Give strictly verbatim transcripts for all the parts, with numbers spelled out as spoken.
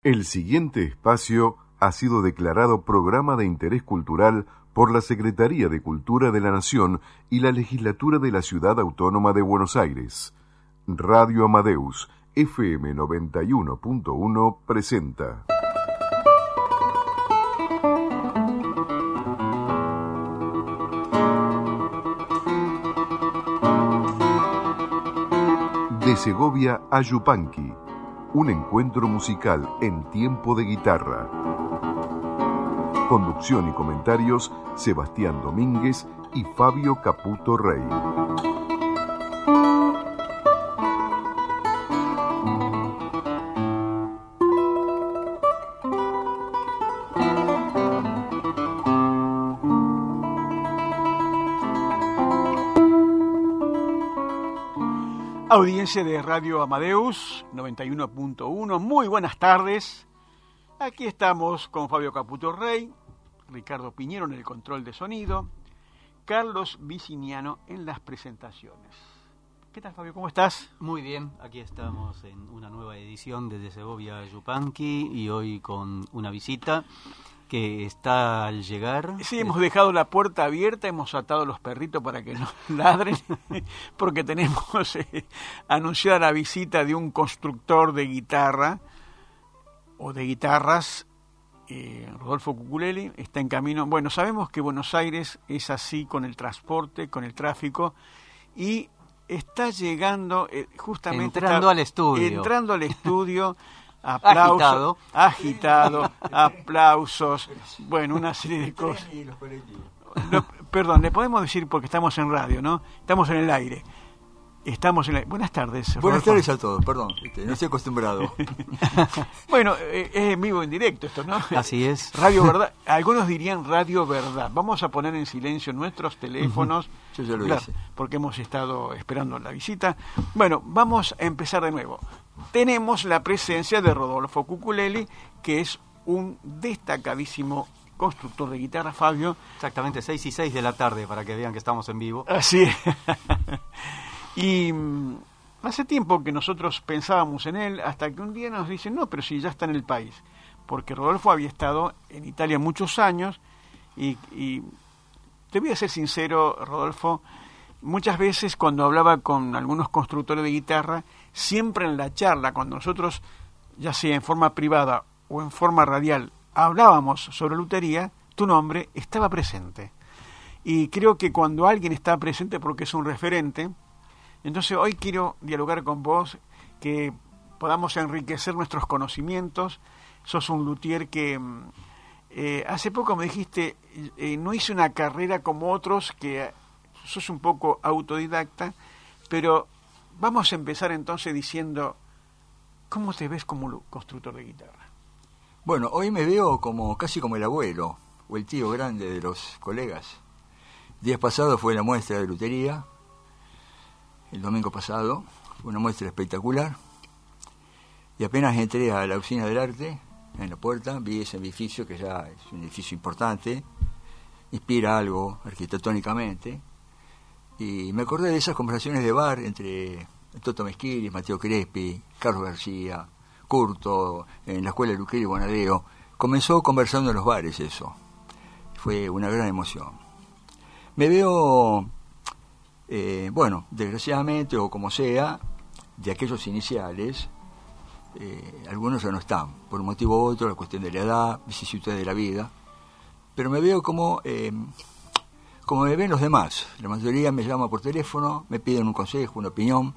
El siguiente espacio ha sido declarado Programa de Interés Cultural por la Secretaría de Cultura de la Nación y la Legislatura de la Ciudad Autónoma de Buenos Aires. Radio Amadeus, F M noventa y uno punto uno, presenta. De Segovia a Yupanqui, un encuentro musical en tiempo de guitarra. Conducción y comentarios, Sebastián Domínguez y Fabio Caputo Rey. Audiencia de Radio Amadeus noventa y uno punto uno, muy buenas tardes. Aquí estamos con Fabio Caputo Rey, Ricardo Piñero en el control de sonido, Carlos Viciniano en las presentaciones. ¿Qué tal, Fabio? ¿Cómo estás? Muy bien, aquí estamos en una nueva edición desde Segovia a Yupanqui y hoy con una visita que está al llegar. Sí, hemos dejado la puerta abierta, hemos atado los perritos para que no ladren, porque tenemos eh, anunciada la visita de un constructor de guitarra o de guitarras, eh, Rodolfo Cuculeli, está en camino. Bueno, sabemos que Buenos Aires es así con el transporte, con el tráfico, y está llegando eh, justamente... Entrando está, al estudio. Entrando al estudio... Aplausos, agitado. agitado, aplausos, bueno, una serie de cosas. No, perdón, le podemos decir porque estamos en radio, ¿no? Estamos en el aire. Estamos en la... Buenas tardes. Buenas Rodolfo. tardes a todos, perdón, no estoy acostumbrado. Bueno, eh, es en vivo, en directo esto, ¿no? Así es. Radio Verdad, algunos dirían Radio Verdad. Vamos a poner en silencio nuestros teléfonos. Yo ya lo claro, hice. porque hemos estado esperando la visita. Bueno, vamos a empezar de nuevo. Tenemos la presencia de Rodolfo Cuculeli, que es un destacadísimo constructor de guitarra, Fabio. Exactamente, seis y seis de la tarde, para que vean que estamos en vivo. Así es. Y mmm, hace tiempo que nosotros pensábamos en él, hasta que un día nos dicen, no, pero si ya está en el país. Porque Rodolfo había estado en Italia muchos años, y, y te voy a ser sincero, Rodolfo, muchas veces cuando hablaba con algunos constructores de guitarra, siempre en la charla, cuando nosotros, ya sea en forma privada o en forma radial, hablábamos sobre lutería, tu nombre estaba presente. Y creo que cuando alguien está presente porque es un referente, entonces hoy quiero dialogar con vos, que podamos enriquecer nuestros conocimientos. Sos un luthier que eh, hace poco me dijiste, eh, no hice una carrera como otros, que sos un poco autodidacta, pero vamos a empezar entonces diciendo, ¿cómo te ves como constructor de guitarra? Bueno, hoy me veo como casi como el abuelo o el tío grande de los colegas. El día pasado fue la muestra de lutería, el domingo pasado, fue una muestra espectacular, y apenas entré a la Usina del Arte, en la puerta, vi ese edificio que ya es un edificio importante, inspira algo arquitectónicamente, y me acordé de esas conversaciones de bar entre Toto Mesquiris, Mateo Crespi, Carlos García, Curto, en la escuela de Luquero y Bonadeo. Comenzó conversando en los bares eso, fue una gran emoción. Me veo... Eh, bueno, desgraciadamente o como sea, de aquellos iniciales, eh, algunos ya no están, por un motivo u otro, la cuestión de la edad, vicisitudes de la vida, pero me veo como, eh, como me ven los demás. La mayoría me llama por teléfono, me piden un consejo, una opinión.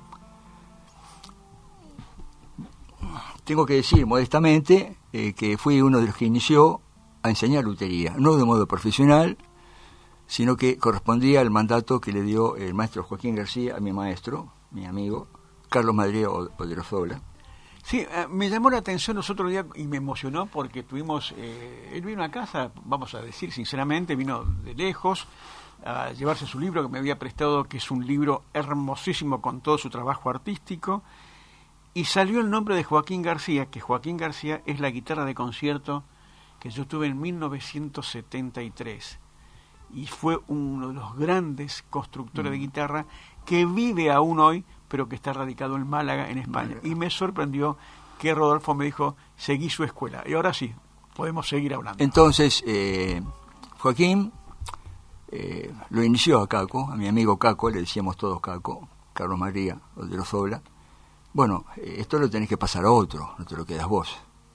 Tengo que decir modestamente eh, que fui uno de los que inició a enseñar lutería, no de modo profesional, sino que correspondía al mandato que le dio el maestro Joaquín García a mi maestro, mi amigo, Carlos Madrigal Odriozola. Sí, eh, me llamó la atención los otros días y me emocionó porque tuvimos, eh, él vino a casa, vamos a decir sinceramente, vino de lejos a llevarse su libro que me había prestado, que es un libro hermosísimo con todo su trabajo artístico, y salió el nombre de Joaquín García, que Joaquín García es la guitarra de concierto que yo tuve en mil novecientos setenta y tres. Y fue uno de los grandes constructores mm. de guitarra que vive aún hoy, pero que está radicado en Málaga, en España. Málaga. Y me sorprendió que Rodolfo me dijo, seguí su escuela. Y ahora sí, podemos seguir hablando. Entonces, eh, Joaquín eh, lo inició a Caco, a mi amigo Caco, le decíamos todos Caco, Carlos María Odero-Zola. Bueno, eh, esto lo tenés que pasar a otro, no te lo quedas vos.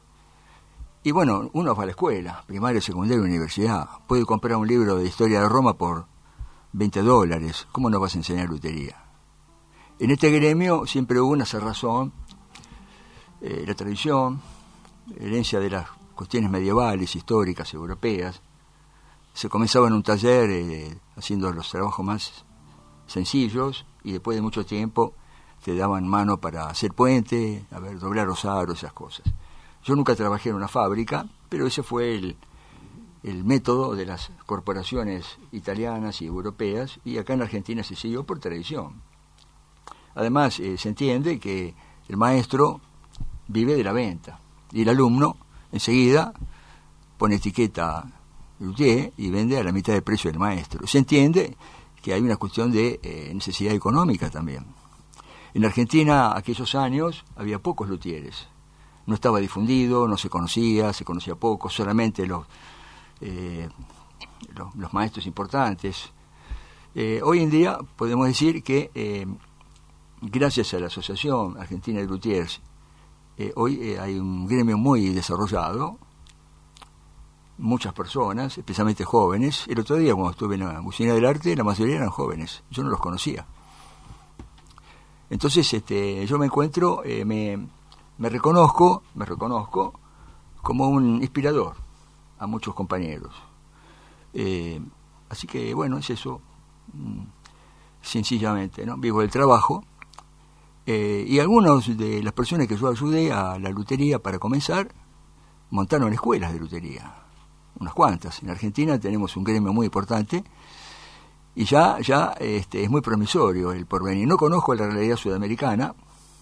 Y bueno, uno va a la escuela, primaria, secundaria, universidad. Puede comprar un libro de historia de Roma por veinte dólares. ¿Cómo no vas a enseñar lutería? En este gremio siempre hubo una cerrazón, eh, la tradición, herencia de las cuestiones medievales, históricas, europeas. Se comenzaba en un taller eh, haciendo los trabajos más sencillos y después de mucho tiempo te daban mano para hacer puente, a ver, doblar los aros, esas cosas. Yo nunca trabajé en una fábrica, pero ese fue el, el método de las corporaciones italianas y europeas, y acá en Argentina se siguió por tradición. Además, eh, se entiende que el maestro vive de la venta, y el alumno enseguida pone etiqueta luthier y vende a la mitad del precio del maestro. Se entiende que hay una cuestión de eh, necesidad económica también. En Argentina, aquellos años, había pocos luthieres. No estaba difundido, no se conocía, se conocía poco, solamente los, eh, los, los maestros importantes. Eh, hoy en día podemos decir que eh, gracias a la Asociación Argentina de Luthiers, eh, hoy eh, hay un gremio muy desarrollado, muchas personas, especialmente jóvenes. El otro día cuando estuve en la Usina del Arte, la mayoría eran jóvenes, yo no los conocía. Entonces este, yo me encuentro, eh, me... Me reconozco, me reconozco como un inspirador a muchos compañeros. Eh, así que, bueno, es eso, mm, sencillamente, ¿no? Vivo del trabajo. Eh, y algunos de las personas que yo ayudé a la lutería para comenzar, montaron escuelas de lutería, unas cuantas. En Argentina tenemos un gremio muy importante y ya, ya este, es muy promisorio el porvenir. No conozco la realidad sudamericana,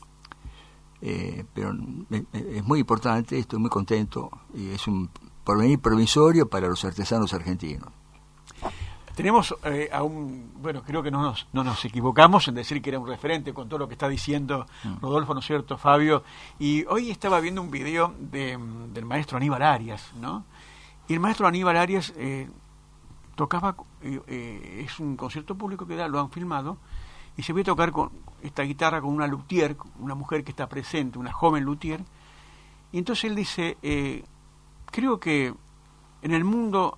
Eh, pero es muy importante, estoy muy contento y es un porvenir provisorio para los artesanos argentinos. Tenemos eh, a un, bueno, creo que no nos, no nos equivocamos en decir que era un referente con todo lo que está diciendo Rodolfo, ¿no es cierto, Fabio? Y hoy estaba viendo un video de, del maestro Aníbal Arias, ¿no? Y el maestro Aníbal Arias eh, tocaba, eh, eh, es un concierto público que da, lo han filmado, y se ve tocar con esta guitarra con una luthier, una mujer que está presente, una joven luthier, y entonces él dice, eh, creo que en el mundo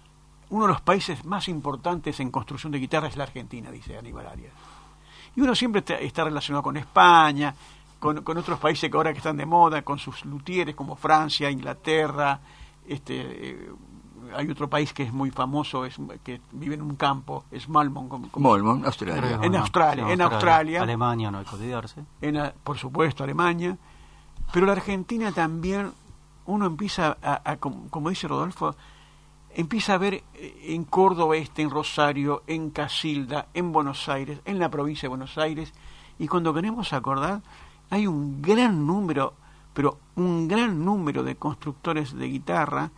uno de los países más importantes en construcción de guitarra es la Argentina, dice Aníbal Arias. Y uno siempre está, está relacionado con España, con, con otros países que ahora que están de moda, con sus luthieres como Francia, Inglaterra, este... Eh, hay otro país que es muy famoso, es que vive en un campo, es Malmon. ¿cómo, cómo? Malmon, Australia. En Australia, sí, en Australia. Alemania, no hay que olvidarse. En, por supuesto, Alemania. Pero la Argentina también, uno empieza a, a como, como dice Rodolfo, empieza a ver en Córdoba Este, en Rosario, en Casilda, en Buenos Aires, en la provincia de Buenos Aires, y cuando queremos acordar, hay un gran número, pero un gran número de constructores de guitarra,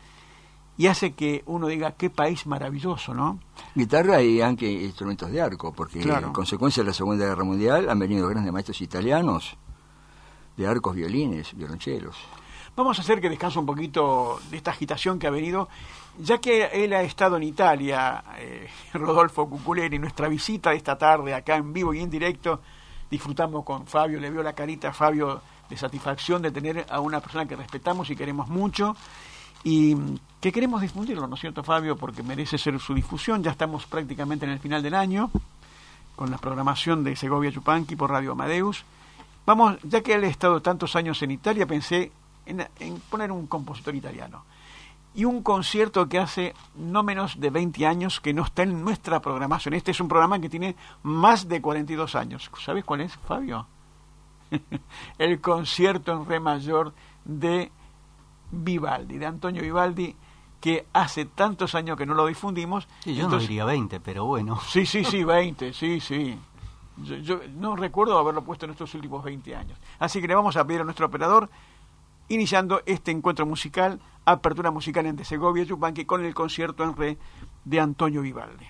y hace que uno diga, qué país maravilloso, ¿no? Guitarra y aunque instrumentos de arco, porque claro, en consecuencia de la Segunda Guerra Mundial han venido grandes maestros italianos de arcos, violines, violonchelos. Vamos a hacer que descanse un poquito de esta agitación que ha venido, ya que él ha estado en Italia, eh, Rodolfo Cuculeri, nuestra visita de esta tarde acá en vivo y en directo, disfrutamos con Fabio, le veo la carita a Fabio de satisfacción de tener a una persona que respetamos y queremos mucho, y que queremos difundirlo, ¿no es cierto, Fabio? Porque merece ser su difusión. Ya estamos prácticamente en el final del año con la programación de Segovia Yupanqui por Radio Amadeus. Vamos, ya que él ha estado tantos años en Italia, pensé en, en poner un compositor italiano y un concierto que hace no menos de veinte años que no está en nuestra programación. Este es un programa que tiene más de cuarenta y dos años. ¿Sabes cuál es, Fabio? El concierto en re mayor de Vivaldi, de Antonio Vivaldi, que hace tantos años que no lo difundimos. Sí, yo entonces, no diría veinte, pero bueno. Sí, sí, sí, veinte, sí, sí. Yo, yo no recuerdo haberlo puesto en estos últimos veinte años. Así que le vamos a pedir a nuestro operador, iniciando este encuentro musical, apertura musical entre Segovia y Yupanqui, con el concierto en re de Antonio Vivaldi.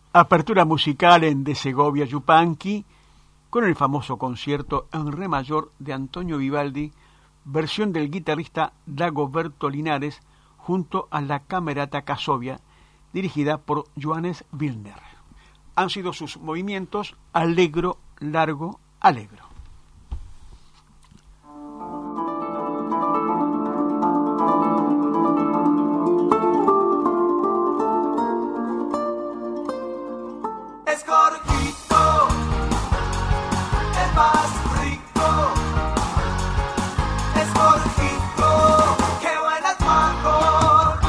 Apertura musical en De Segovia Yupanqui con el famoso concierto en re mayor de Antonio Vivaldi, versión del guitarrista Dagoberto Linares junto a la Camerata Casovia, dirigida por Johannes Wilner. Han sido sus movimientos allegro, largo, alegro. Es cortito, es más rico, es cortito, qué buenas mangos.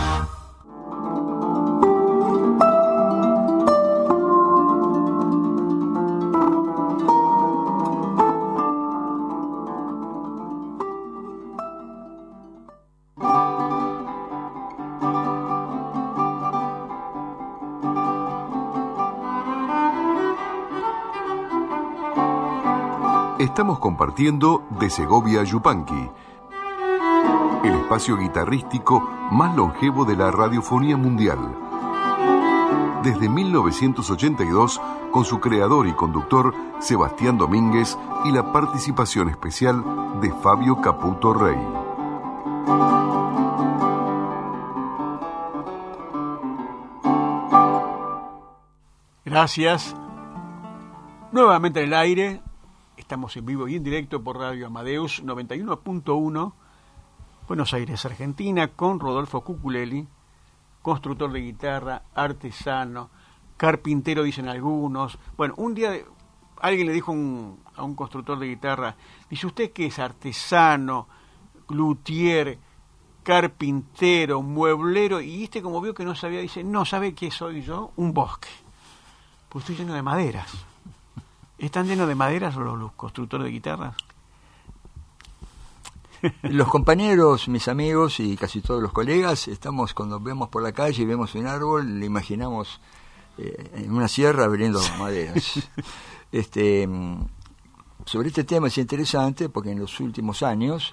Estamos compartiendo De Segovia Yupanqui, el espacio guitarrístico más longevo de la radiofonía mundial. Desde mil novecientos ochenta y dos, con su creador y conductor Sebastián Domínguez y la participación especial de Fabio Caputo Rey. Gracias. Nuevamente en el aire. Estamos en vivo y en directo por Radio Amadeus noventa y uno punto uno, Buenos Aires, Argentina, con Rodolfo Cuculeli, constructor de guitarra, artesano, carpintero, dicen algunos. Bueno, un día de, alguien le dijo un, a un constructor de guitarra, dice, ¿usted qué es? Artesano, luthier, carpintero, mueblero, y este como vio que no sabía, dice, no, ¿sabe qué soy yo? Un bosque. Pues estoy lleno de maderas. ¿Están llenos de maderas los, los constructores de guitarras? Los compañeros, mis amigos y casi todos los colegas, estamos cuando vemos por la calle y vemos un árbol, le imaginamos eh, en una sierra abriendo maderas. Este, sobre este tema es interesante porque en los últimos años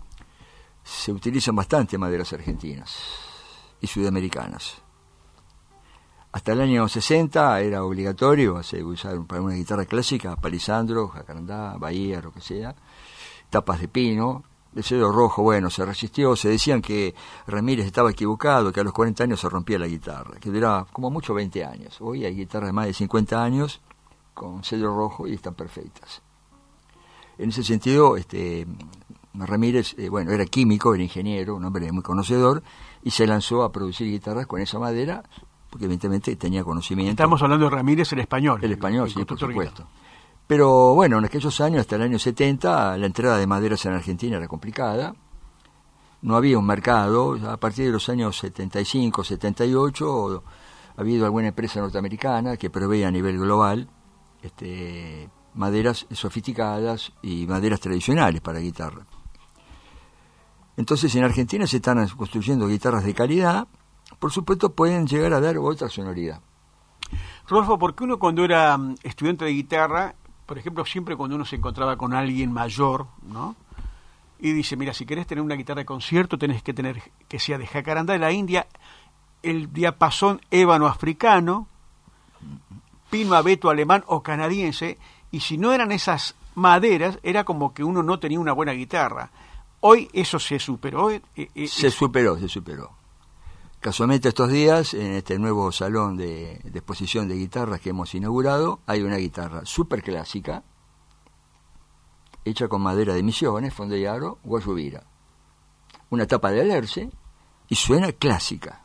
se utilizan bastante maderas argentinas y sudamericanas. Hasta el año sesenta era obligatorio usar para una guitarra clásica palisandro, jacarandá, bahía, lo que sea, tapas de pino. El cedro rojo, bueno, se resistió, se decían que Ramírez estaba equivocado, que a los cuarenta años se rompía la guitarra, que duraba como mucho veinte años. Hoy hay guitarras de más de cincuenta años con cedro rojo y están perfectas. En ese sentido, este Ramírez, eh, bueno, era químico, era ingeniero, un hombre muy conocedor, y se lanzó a producir guitarras con esa madera, porque evidentemente tenía conocimiento. Estamos hablando de Ramírez, el español. El español, el, el sí, por supuesto. Guitarra. Pero bueno, en aquellos años, hasta el año setenta, la entrada de maderas en Argentina era complicada. No había un mercado. A partir de los años setenta y cinco, setenta y ocho, ha habido alguna empresa norteamericana que proveía a nivel global este, maderas sofisticadas y maderas tradicionales para guitarra. Entonces en Argentina se están construyendo guitarras de calidad. Por supuesto pueden llegar a dar otra sonoridad. Rodolfo, porque uno cuando era estudiante de guitarra, por ejemplo, siempre cuando uno se encontraba con alguien mayor, ¿no? Y dice, mira, si querés tener una guitarra de concierto, tenés que tener que sea de jacarandá de la India, el diapasón ébano africano, pino abeto alemán o canadiense, y si no eran esas maderas, era como que uno no tenía una buena guitarra. Hoy eso se superó. Eh, eh, se superó, se superó. Casualmente estos días, en este nuevo salón de, de exposición de guitarras que hemos inaugurado, hay una guitarra súper clásica, hecha con madera de Misiones, Fondellaro, Guayubira. Una tapa de alerce y suena clásica.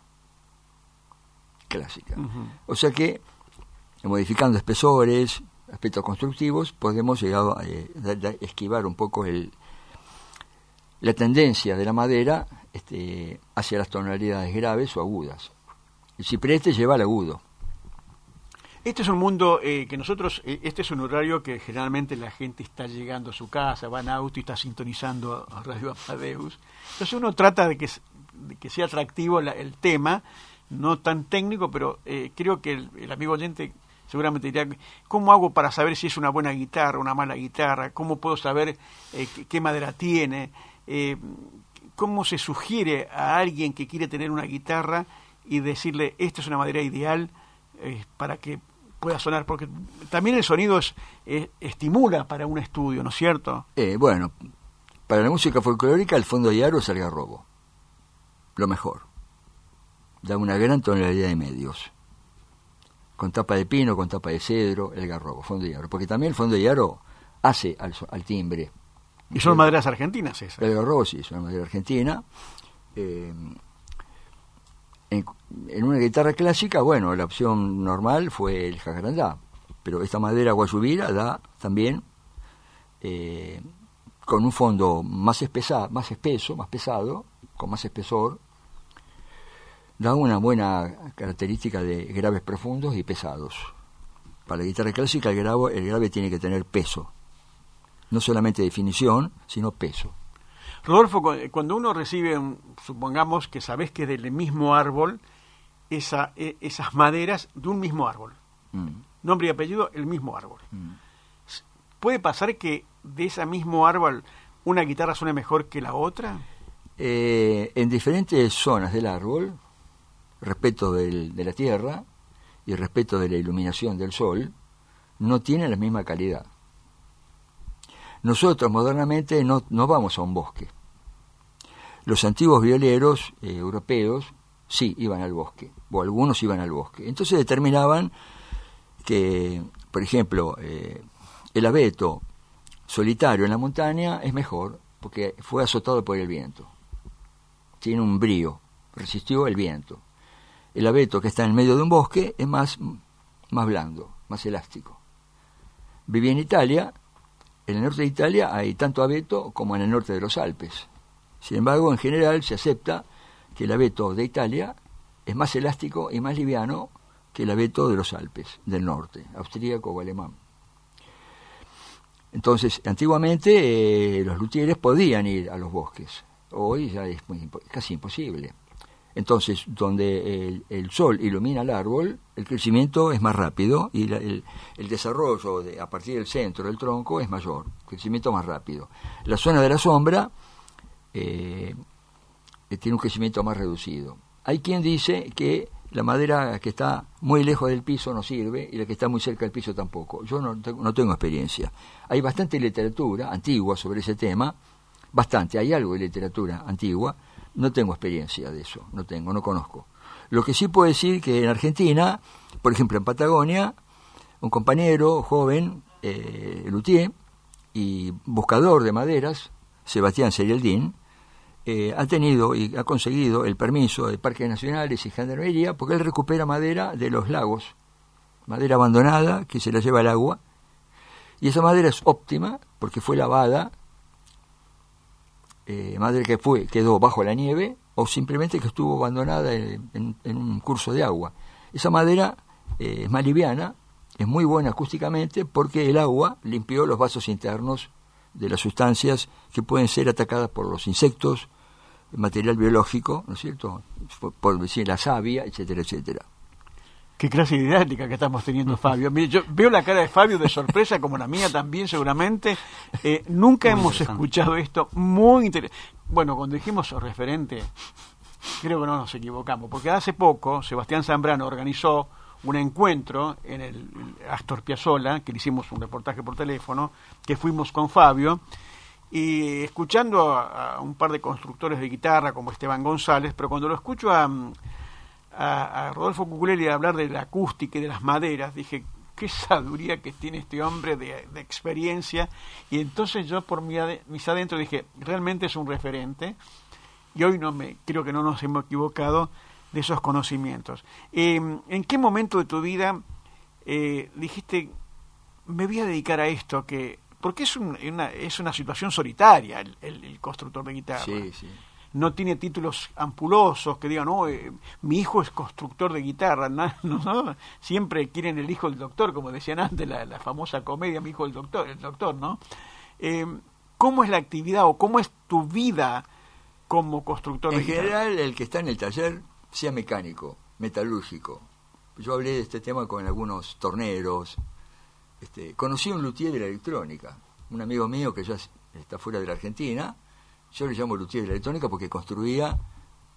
Clásica. Uh-huh. O sea que, modificando espesores, aspectos constructivos, podemos llegar a eh, esquivar un poco el, la tendencia de la madera este, hacia las tonalidades graves o agudas. El cipreste lleva al agudo. Este es un mundo eh, que nosotros, eh, este es un horario que generalmente la gente está llegando a su casa, va en auto y está sintonizando a Radio Amadeus. Entonces uno trata de que, de que sea atractivo la, el tema, no tan técnico, pero eh, creo que el, el amigo oyente seguramente dirá, ¿cómo hago para saber si es una buena guitarra, una mala guitarra? ¿Cómo puedo saber eh, qué, qué madera tiene? Eh, ¿Cómo se sugiere a alguien que quiere tener una guitarra y decirle, esta es una madera ideal eh, para que pueda sonar, porque también el sonido es, es- estimula para un estudio, ¿no es cierto? Eh, bueno, para la música folclórica el fondo de aro es algarrobo, lo mejor. Da una gran tonalidad de medios. Con tapa de pino, con tapa de cedro, el garrobo, fondo de aro. Porque también el fondo de aro hace al, so- al timbre. Y son maderas argentinas esas. El garrobo sí, es una madera argentina. Eh, en, en una guitarra clásica, bueno, la opción normal fue el jacarandá. Pero esta madera guayubira da también eh, con un fondo más, espesa, más espeso, más pesado, con más espesor, da una buena característica de graves profundos y pesados. Para la guitarra clásica el grave, el grave tiene que tener peso. No solamente definición, sino peso. Rodolfo, cu- cuando uno recibe, un- supongamos que sabés que es del mismo árbol, esa, e- esas maderas de un mismo árbol, Mm, nombre y apellido, el mismo árbol. mm. ¿Puede pasar que de ese mismo árbol una guitarra suene mejor que la otra? Eh, en diferentes zonas del árbol, respecto del- de la tierra y respecto de la iluminación del sol, no tienen la misma calidad. Nosotros modernamente no, no vamos a un bosque. Los antiguos violeros eh, europeos sí iban al bosque, o algunos iban al bosque. Entonces determinaban que, por ejemplo, eh, el abeto solitario en la montaña es mejor porque fue azotado por el viento. Tiene un brío, resistió el viento. El abeto que está en medio de un bosque es más, más blando, más elástico. Viví en Italia. En el norte de Italia hay tanto abeto como en el norte de los Alpes. Sin embargo, en general se acepta que el abeto de Italia es más elástico y más liviano que el abeto de los Alpes, del norte, austríaco o alemán. Entonces, antiguamente eh, los luthieres podían ir a los bosques. Hoy ya es muy, impo- casi imposible. Entonces, donde el, el sol ilumina el árbol, el crecimiento es más rápido y la- el, el desarrollo de, a partir del centro del tronco es mayor, crecimiento más rápido. La zona de la sombra eh, eh, tiene un crecimiento más reducido. Hay quien dice que la madera que está muy lejos del piso no sirve y la que está muy cerca del piso tampoco. Yo no, tengo- no tengo experiencia. Hay bastante literatura antigua sobre ese tema, bastante, hay algo de literatura antigua. No tengo experiencia de eso, no tengo, no conozco. Lo que sí puedo decir que en Argentina, por ejemplo en Patagonia, un compañero joven, eh, luthier y buscador de maderas, Sebastián Serieldín, eh, ha tenido y ha conseguido el permiso de parques nacionales y gendarmería porque él recupera madera de los lagos, madera abandonada que se la lleva al agua, y esa madera es óptima porque fue lavada, eh, madera que fue quedó bajo la nieve o simplemente que estuvo abandonada en, en- en un curso de agua. Esa madera eh, es más liviana, es muy buena acústicamente porque el agua limpió los vasos internos de las sustancias que pueden ser atacadas por los insectos, material biológico, ¿no es cierto? Por, por decir la savia, etcétera, etcétera. Qué clase de didáctica que estamos teniendo, Fabio. Mire, yo veo la cara de Fabio de sorpresa, como la mía también, seguramente. Eh, nunca Muy hemos interesante. escuchado esto. Muy interesante. Bueno, cuando dijimos referente, creo que no nos equivocamos, porque hace poco Sebastián Zambrano organizó un encuentro en el Astor Piazzolla, que le hicimos un reportaje por teléfono, que fuimos con Fabio, y escuchando a, a un par de constructores de guitarra como Esteban González, pero cuando lo escucho a, a, a Rodolfo Cuculelli hablar de la acústica y de las maderas, dije, qué sabiduría que tiene este hombre de, de experiencia, y entonces yo por mi ade- mis adentro dije, realmente es un referente, y hoy no me creo que no nos hemos equivocado de esos conocimientos. Eh, ¿En qué momento de tu vida eh, dijiste, me voy a dedicar a esto? Que porque es, un- una, es una situación solitaria el, el- el constructor de guitarra. Sí, sí. No tiene títulos ampulosos que digan, no, eh, mi hijo es constructor de guitarra. No, no, no. Siempre quieren el hijo del doctor, como decían antes, la, la famosa comedia, mi hijo el doctor, el doctor, ¿no? Eh, ¿Cómo es la actividad o cómo es tu vida como constructor En de guitarra? general, el que está en el taller sea mecánico, metalúrgico. Yo hablé de este tema con algunos torneros. Este, conocí a un luthier de la electrónica, un amigo mío que ya está fuera de la Argentina. Yo le llamo luthier de la electrónica porque construía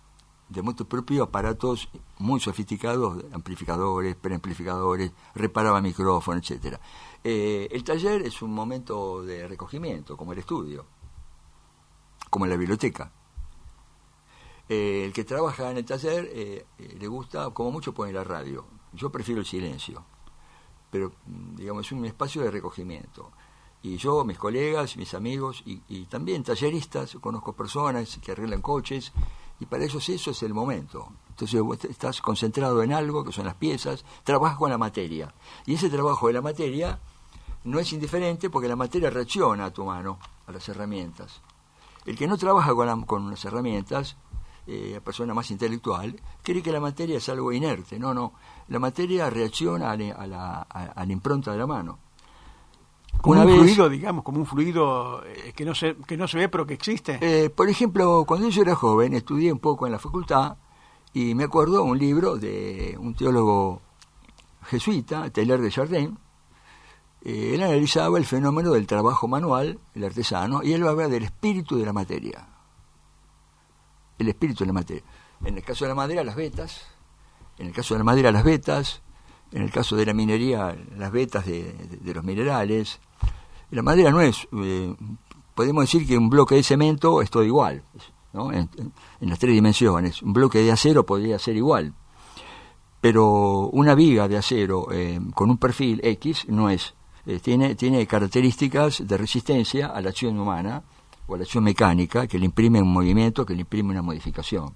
de moto propio aparatos muy sofisticados, amplificadores, preamplificadores, reparaba micrófonos, etcétera. Eh, el taller es un momento de recogimiento, como el estudio, como la biblioteca. Eh, el que trabaja en el taller eh, eh, le gusta, como mucho, poner la radio. Yo prefiero el silencio, pero digamos es un espacio de recogimiento. Y yo, mis colegas, mis amigos y, y también talleristas, conozco personas que arreglan coches, y para ellos eso es el momento. Entonces vos estás concentrado en algo, que son las piezas, trabajas con la materia. Y ese trabajo de la materia no es indiferente porque la materia reacciona a tu mano, a las herramientas. El que no trabaja con, la, con las herramientas, eh, la persona más intelectual, cree que la materia es algo inerte. No, no. La materia reacciona a, la, a, la, a la impronta de la mano. Como Una un vez, fluido, digamos, como un fluido eh, que no se que no se ve pero que existe. Eh, por ejemplo, cuando yo era joven, estudié un poco en la facultad y me acuerdo un libro de un teólogo jesuita, Teilhard de Chardin. Eh, él analizaba el fenómeno del trabajo manual, el artesano, y él hablaba del espíritu de la materia. El espíritu de la materia. En el caso de la madera, las vetas. En el caso de la madera, las vetas. En el caso de la minería, las vetas de, de, de los minerales. La madera no es, eh, podemos decir que un bloque de cemento es todo igual, ¿no? En, en, en las tres dimensiones. Un bloque de acero podría ser igual, pero una viga de acero eh, con un perfil X no es. Eh, tiene, tiene características de resistencia a la acción humana o a la acción mecánica que le imprime un movimiento, que le imprime una modificación.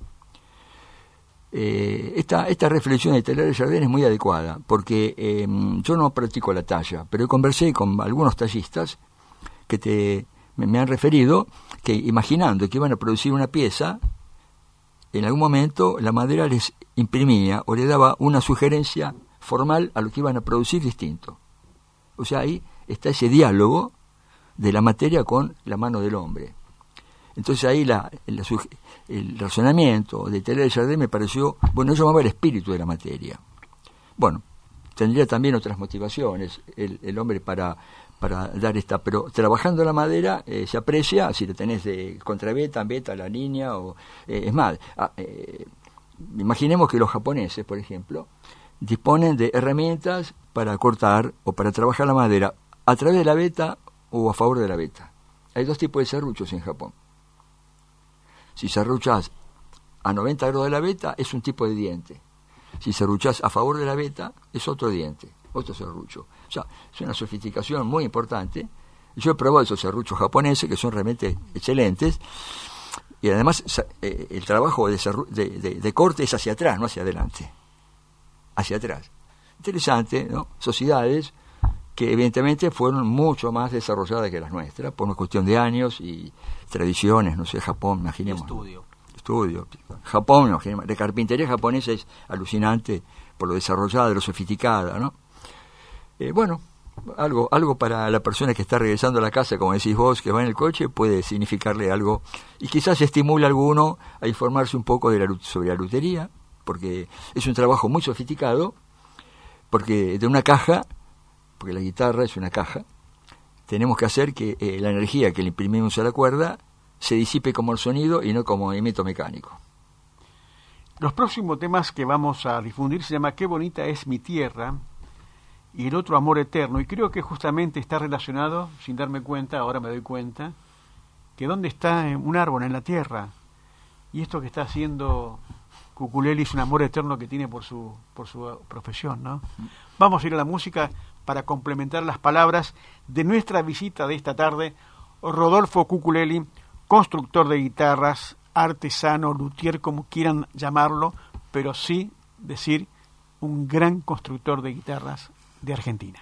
Eh, esta, esta reflexión de Teilhard de Chardin es muy adecuada porque eh, yo no practico la talla, pero conversé con algunos tallistas que te, me, me han referido que imaginando que iban a producir una pieza, en algún momento la madera les imprimía o le daba una sugerencia formal a lo que iban a producir distinto. O sea, ahí está ese diálogo de la materia con la mano del hombre. Entonces ahí la, la, el razonamiento de Teilhard de Chardin me pareció, bueno, yo llamaba el espíritu de la materia. Bueno, tendría también otras motivaciones el, el hombre para, para dar esta, pero trabajando la madera eh, se aprecia, si lo tenés de contrabeta, beta, la línea, o eh, es más, ah, eh, imaginemos que los japoneses, por ejemplo, disponen de herramientas para cortar o para trabajar la madera a través de la beta o a favor de la beta. Hay dos tipos de serruchos en Japón. Si serruchás a noventa grados de la beta, es un tipo de diente. Si serruchás a favor de la beta, es otro diente, otro serrucho. O sea, es una sofisticación muy importante. Yo he probado esos serruchos japoneses, que son realmente excelentes, y además eh, el trabajo de, serru de, de, de corte es hacia atrás, no hacia adelante. Hacia atrás. Interesante, ¿no? Sociedades que evidentemente fueron mucho más desarrolladas que las nuestras, por una cuestión de años y tradiciones, no sé, Japón, imaginemos. Estudio. Estudio. Japón, imaginemos. La carpintería japonesa es alucinante por lo desarrollada, lo sofisticada, ¿no? Eh, bueno, algo algo para la persona que está regresando a la casa, como decís vos, que va en el coche, puede significarle algo, y quizás estimule a alguno a informarse un poco de la, sobre la lutería, porque es un trabajo muy sofisticado, porque de una caja, porque la guitarra es una caja, tenemos que hacer que eh, la energía que le imprimimos a la cuerda se disipe como el sonido y no como movimiento mecánico. Los próximos temas que vamos a difundir se llama Qué bonita es mi tierra y el otro Amor eterno, y creo que justamente está relacionado, sin darme cuenta, ahora me doy cuenta, que dónde está un árbol en la tierra, y esto que está haciendo Cuculeli es un amor eterno que tiene por su, por su profesión, ¿no? Vamos a ir a la música para complementar las palabras de nuestra visita de esta tarde, Rodolfo Cuculeli, constructor de guitarras, artesano, luthier, como quieran llamarlo, pero sí decir un gran constructor de guitarras de Argentina.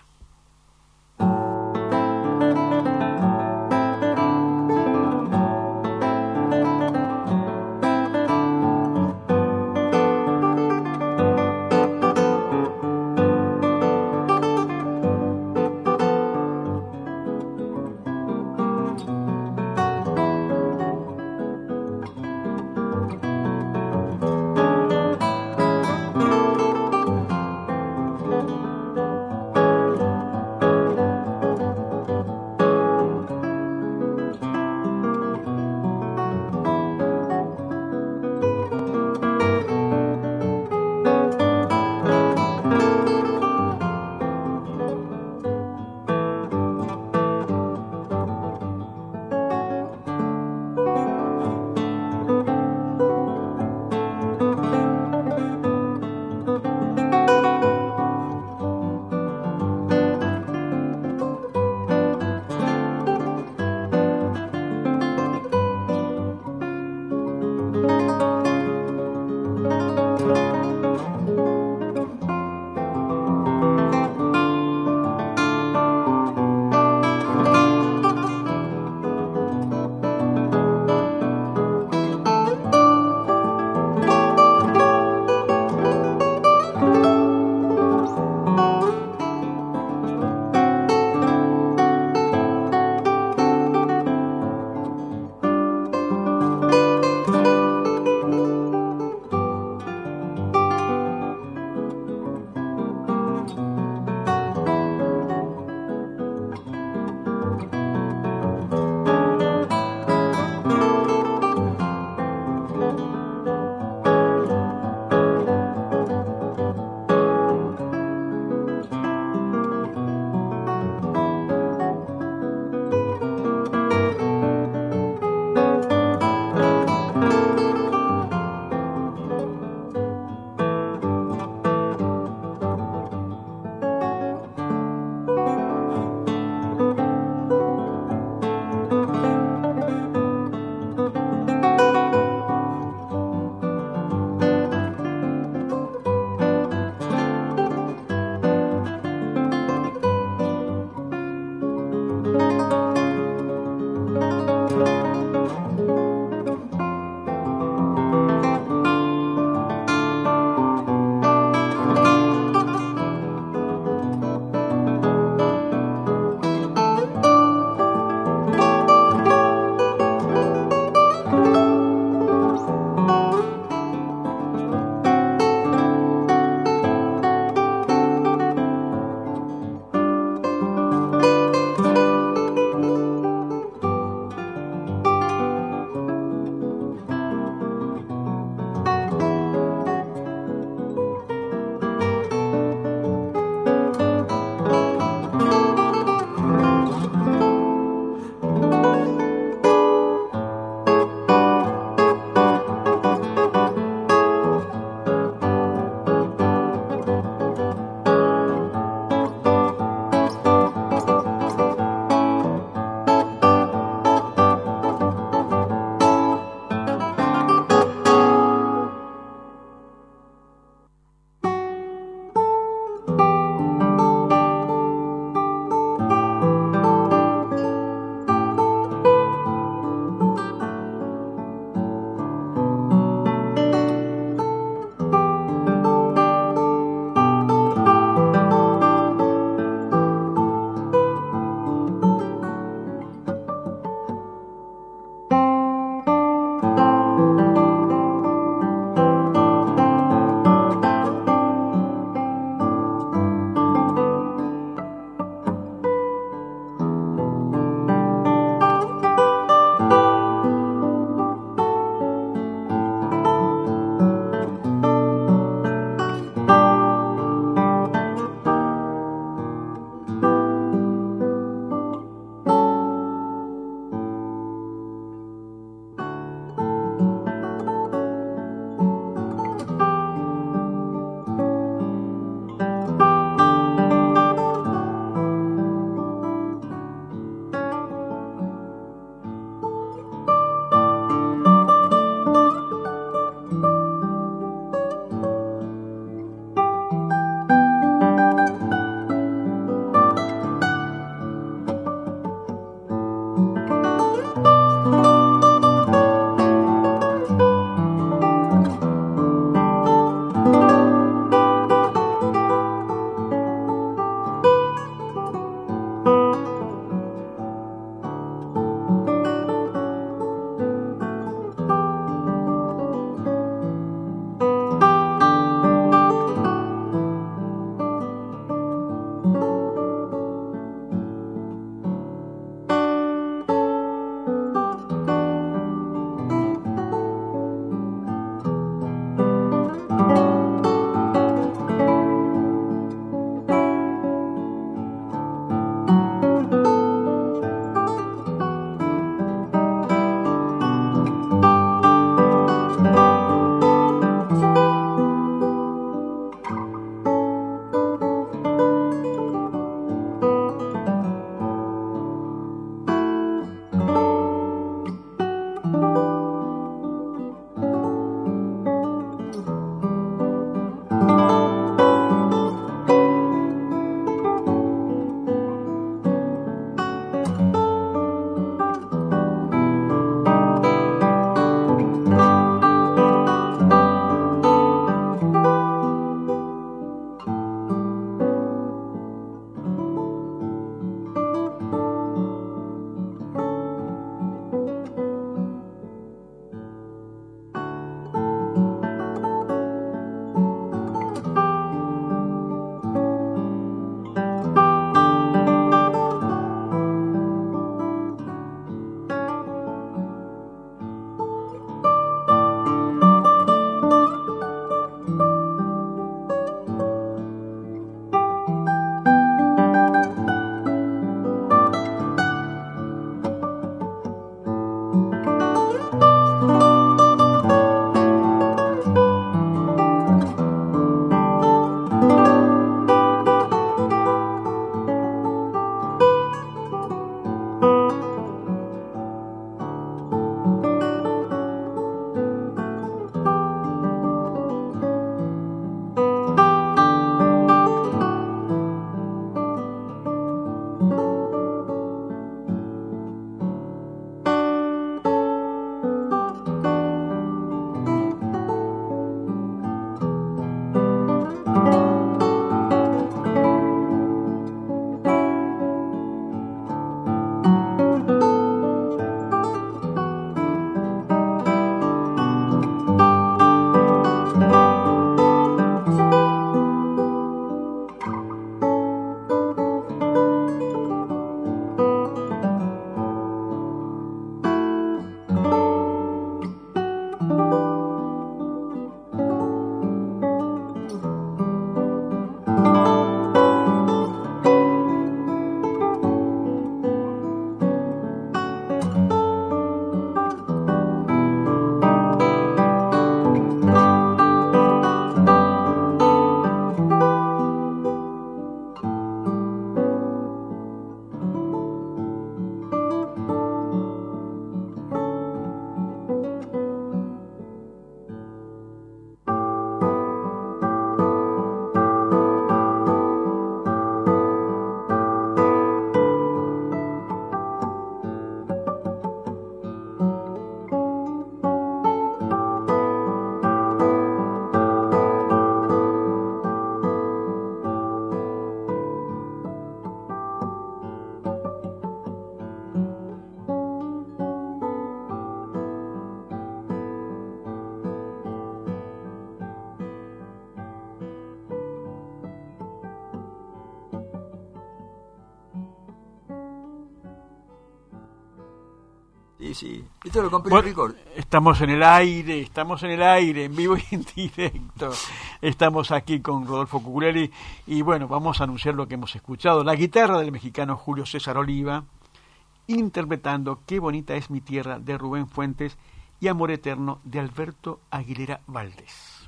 Y sí, esto lo compré Bueno, en Record. estamos en el aire, estamos en el aire, en vivo y en directo. Estamos aquí con Rodolfo Cuculelli y bueno, vamos a anunciar lo que hemos escuchado. La guitarra del mexicano Julio César Oliva, interpretando Qué bonita es mi tierra de Rubén Fuentes y Amor eterno de Alberto Aguilera Valdés.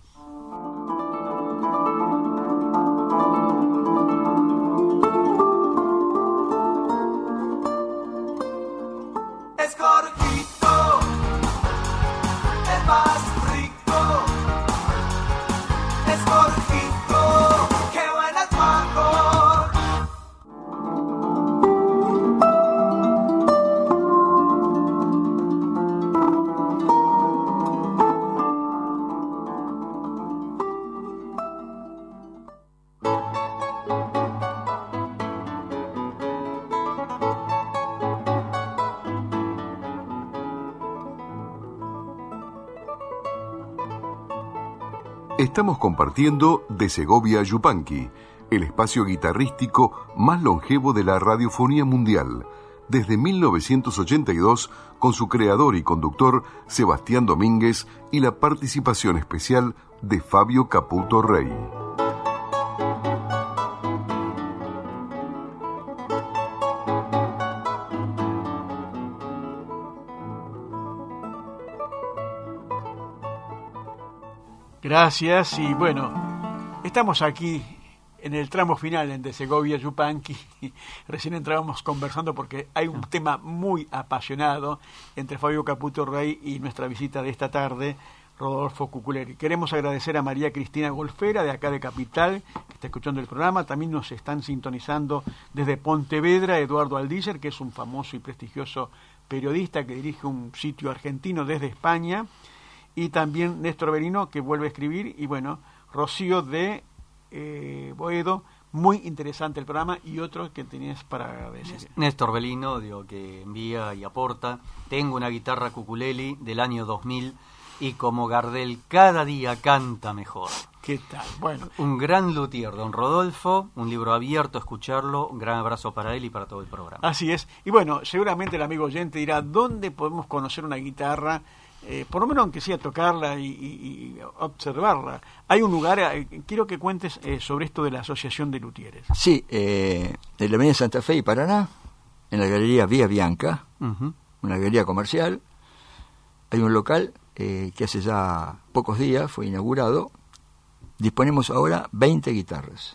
Escorquito, el más rico. Escorquito, qué buena es mango. Estamos compartiendo De Segovia a Yupanqui, el espacio guitarrístico más longevo de la radiofonía mundial, desde mil novecientos ochenta y dos, con su creador y conductor Sebastián Domínguez y la participación especial de Fabio Caputo Rey. Gracias y bueno, estamos aquí en el tramo final en De Segovia a Yupanqui. Recién entrábamos conversando porque hay un tema muy apasionado entre Fabio Caputo Rey y nuestra visita de esta tarde, Rodolfo Cuculelli. Queremos agradecer a María Cristina Golfera de acá de Capital, que está escuchando el programa. También nos están sintonizando desde Pontevedra Eduardo Aldíger, que es un famoso y prestigioso periodista que dirige un sitio argentino desde España. Y también Néstor Berino, que vuelve a escribir, y bueno, Rocío de eh, Boedo, muy interesante el programa, y otro que tenías para decir. Néstor Belino, digo, que envía y aporta. Tengo una guitarra Cuculelli del año dos mil, y como Gardel cada día canta mejor. ¿Qué tal? Bueno, Un gran luthier, don Rodolfo, un libro abierto a escucharlo, un gran abrazo para él y para todo el programa. así es. Y bueno, seguramente el amigo oyente dirá, ¿dónde podemos conocer una guitarra? Eh, por lo menos aunque sea tocarla y, y, y observarla. Hay un lugar, eh, quiero que cuentes eh, sobre esto de la Asociación de Luthieres. Sí, eh, en la avenida Santa Fe y Paraná, en la galería Vía Bianca, Uh-huh. una galería comercial, hay un local eh, que hace ya pocos días fue inaugurado. Disponemos ahora veinte guitarras.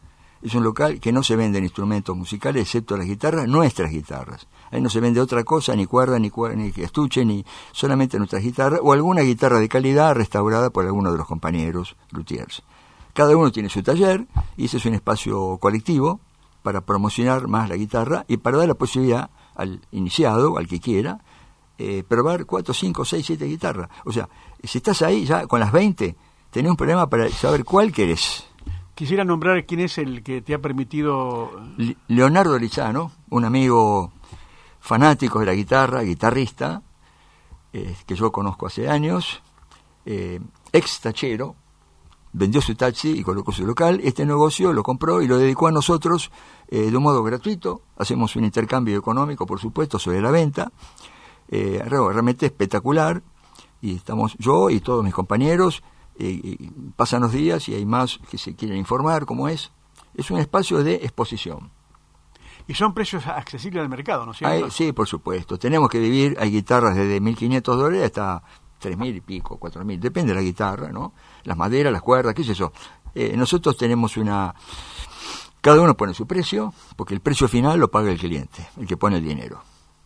Es un local que no se venden instrumentos musicales excepto las guitarras, nuestras guitarras. Ahí no se vende otra cosa, ni cuerda, ni, cuerda, ni estuche, ni solamente nuestras guitarras, o alguna guitarra de calidad restaurada por alguno de los compañeros luthiers. Cada uno tiene su taller, y ese es un espacio colectivo para promocionar más la guitarra y para dar la posibilidad al iniciado, al que quiera, eh, probar cuatro, cinco, seis, siete guitarras. O sea, si estás ahí ya con las veinte, tenés un problema para saber cuál querés. Quisiera nombrar quién es el que te ha permitido... Leonardo Lizano, un amigo fanático de la guitarra, guitarrista, eh, que yo conozco hace años, eh, ex tachero, vendió su taxi y colocó su local. Este negocio lo compró y lo dedicó a nosotros eh, de un modo gratuito. Hacemos un intercambio económico, por supuesto, sobre la venta. Eh, realmente espectacular. Y estamos yo y todos mis compañeros... Y pasan los días y hay más que se quieren informar cómo es. Es un espacio de exposición. Y son precios accesibles al mercado, ¿no es cierto? Hay, sí, por supuesto. Tenemos que vivir, hay guitarras desde mil quinientos dólares hasta tres mil y pico, cuatro mil. Depende de la guitarra, ¿no? Las maderas, las cuerdas, qué es eso. Eh, nosotros tenemos una... Cada uno pone su precio, porque el precio final lo paga el cliente, el que pone el dinero.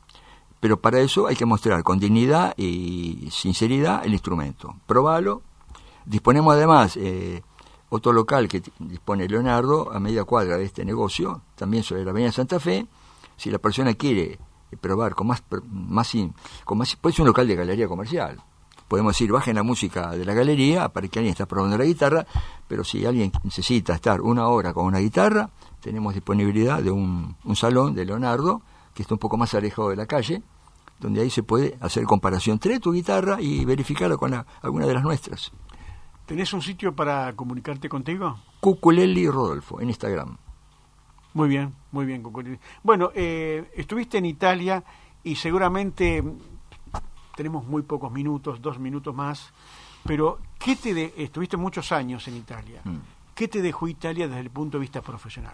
Pero para eso hay que mostrar con dignidad y sinceridad el instrumento. Probalo. Disponemos además eh, otro local que t- dispone Leonardo a media cuadra de este negocio, también sobre la avenida Santa Fe. Si la persona quiere eh, probar con más, más, in, con más, puede ser un local de galería comercial. Podemos decir, bajen la música de la galería para que alguien está probando la guitarra, pero si alguien necesita estar una hora con una guitarra, tenemos disponibilidad de un, un salón de Leonardo, que está un poco más alejado de la calle, donde ahí se puede hacer comparación entre tu guitarra y verificarla con la, alguna de las nuestras. ¿Tenés un sitio para comunicarte contigo? Cuculelli Rodolfo, en Instagram. Muy bien, muy bien, Cuculelli. Bueno, eh, estuviste en Italia y seguramente tenemos muy pocos minutos, dos minutos más, pero ¿qué te de, estuviste muchos años en Italia? Mm. ¿Qué te dejó Italia desde el punto de vista profesional?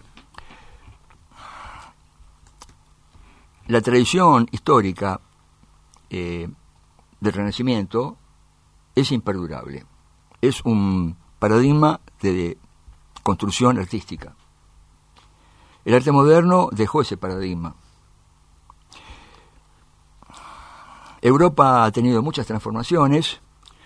La tradición histórica eh, del Renacimiento es imperdurable. Es un paradigma de construcción artística. El arte moderno dejó ese paradigma. Europa ha tenido muchas transformaciones.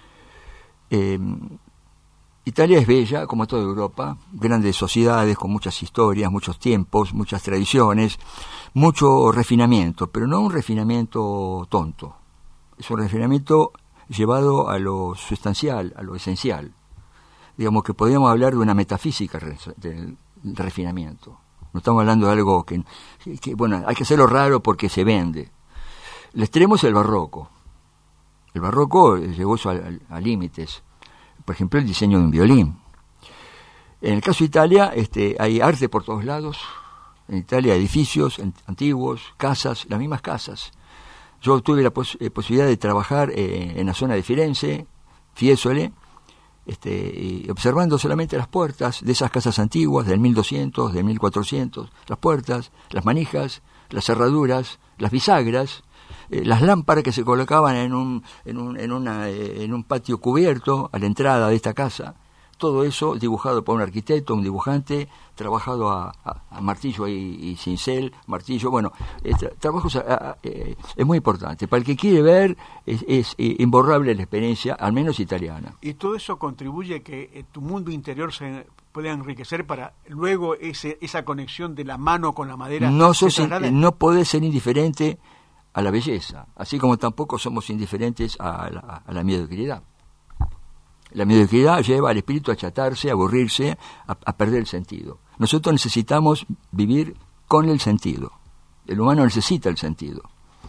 Eh, Italia es bella, como toda Europa, grandes sociedades con muchas historias, muchos tiempos, muchas tradiciones, mucho refinamiento, pero no un refinamiento tonto. Es un refinamiento llevado a lo sustancial, a lo esencial. Digamos que podríamos hablar de una metafísica del refinamiento. No estamos hablando de algo que, que, bueno, hay que hacerlo raro porque se vende. El extremo es el barroco. El barroco llegó a, a, a límites. Por ejemplo, el diseño de un violín. En el caso de Italia, este, hay arte por todos lados. En Italia, edificios antiguos, casas, las mismas casas. Yo tuve la pos- eh, posibilidad de trabajar eh, en la zona de Firenze, Fiesole, este, y observando solamente las puertas de esas casas antiguas del mil doscientos, del mil cuatrocientos, las puertas, las manijas, las cerraduras, las bisagras, eh, las lámparas que se colocaban en un, en un, en una, eh, en un patio cubierto a la entrada de esta casa. Todo eso dibujado por un arquitecto, un dibujante, trabajado a, a, a martillo y, y cincel, martillo, bueno, eh, tra- trabajos a, a, eh, es muy importante. Para el que quiere ver, es, es eh, imborrable la experiencia, al menos italiana. Y todo eso contribuye a que eh, tu mundo interior se pueda enriquecer para luego ese, esa conexión de la mano con la madera. No, sos se in- traslade. no podés ser indiferente a la belleza, así como tampoco somos indiferentes a la, a la mediocridad. La mediocridad lleva al espíritu a achatarse, a aburrirse, a, a perder el sentido. Nosotros necesitamos vivir con el sentido. El humano necesita el sentido.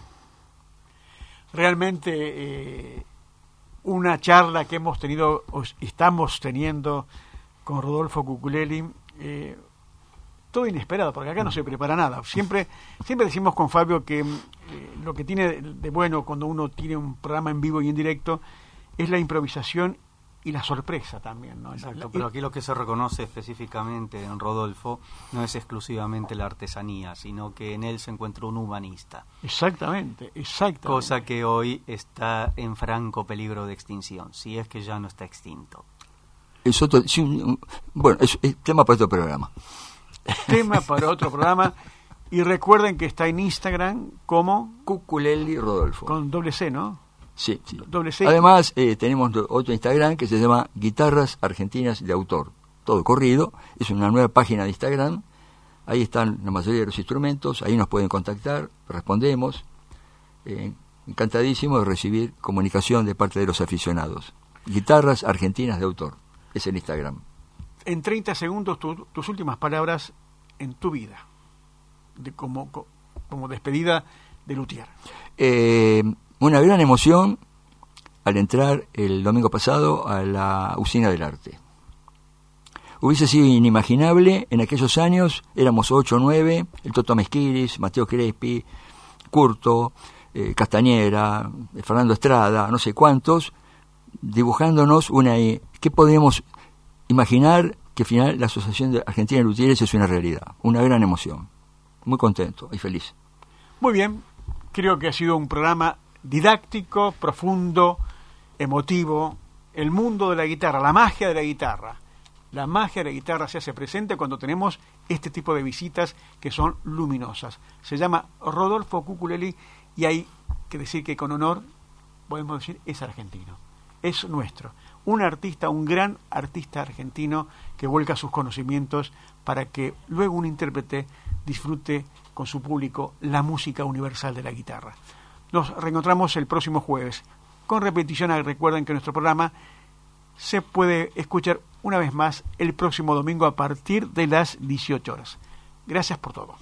Realmente eh, una charla que hemos tenido, o estamos teniendo con Rodolfo Cuculelli, eh, todo inesperado, porque acá no se prepara nada. Siempre, siempre decimos con Fabio que eh, lo que tiene de bueno cuando uno tiene un programa en vivo y en directo es la improvisación y la sorpresa también, ¿no? Exacto, La- pero aquí lo que se reconoce específicamente en Rodolfo no es exclusivamente la artesanía, sino que en él se encuentra un humanista. Exactamente, exactamente. Cosa que hoy está en franco peligro de extinción, si es que ya no está extinto. Es otro, sí, un- bueno, es, es tema para otro programa. Tema para otro programa. Y recuerden que está en Instagram como Cuculelli Rodolfo. con doble C, ¿no? Sí, sí. Doble C. Además, eh, tenemos do- otro Instagram que se llama Guitarras Argentinas de Autor. Todo corrido. Es una nueva página de Instagram. Ahí están la mayoría de los instrumentos. Ahí nos pueden contactar. Respondemos. Eh, encantadísimo de recibir comunicación de parte de los aficionados. Guitarras Argentinas de Autor. Es el Instagram. En treinta segundos tu- tus últimas palabras en tu vida, de como, co- como despedida de Luthier. Eh, una gran emoción al entrar el domingo pasado a la Usina del Arte. Hubiese sido inimaginable, en aquellos años éramos ocho o nueve, el Toto Mesquiris, Mateo Crespi, Curto, eh, Castañera, eh, Fernando Estrada, no sé cuántos, dibujándonos una... eh, ¿Qué podemos imaginar que al final la Asociación de Argentina de Luthieres es una realidad? Una gran emoción. Muy contento y feliz. Muy bien, creo que ha sido un programa didáctico, profundo, emotivo. El mundo de la guitarra, la magia de la guitarra. La magia de la guitarra se hace presente cuando tenemos este tipo de visitas que son luminosas. Se llama Rodolfo Cuculelli y hay que decir que con honor podemos decir es argentino, es nuestro. Un artista, un gran artista argentino que vuelca sus conocimientos para que luego un intérprete disfrute con su público la música universal de la guitarra. Nos reencontramos el próximo jueves. Con repetición, recuerden que nuestro programa se puede escuchar una vez más el próximo domingo a partir de las dieciocho horas. Gracias por todo.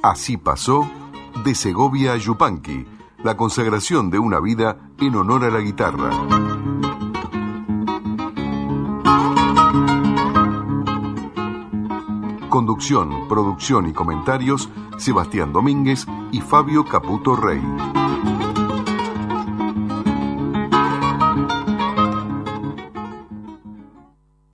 Así pasó de Segovia a Yupanqui, la consagración de una vida en honor a la guitarra. Conducción, producción y comentarios, Sebastián Domínguez y Fabio Caputo Rey.